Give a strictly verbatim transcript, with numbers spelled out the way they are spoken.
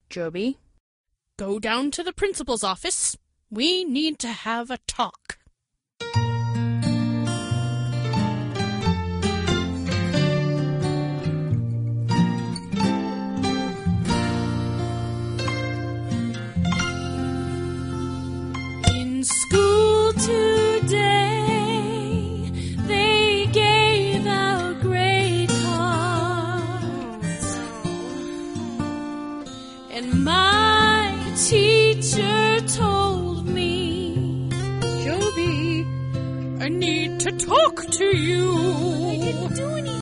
Joby? Go down to the principal's office. We need to have a talk. In school today, they gave out grade cards, and my teacher told me, Joby, I need to talk to you.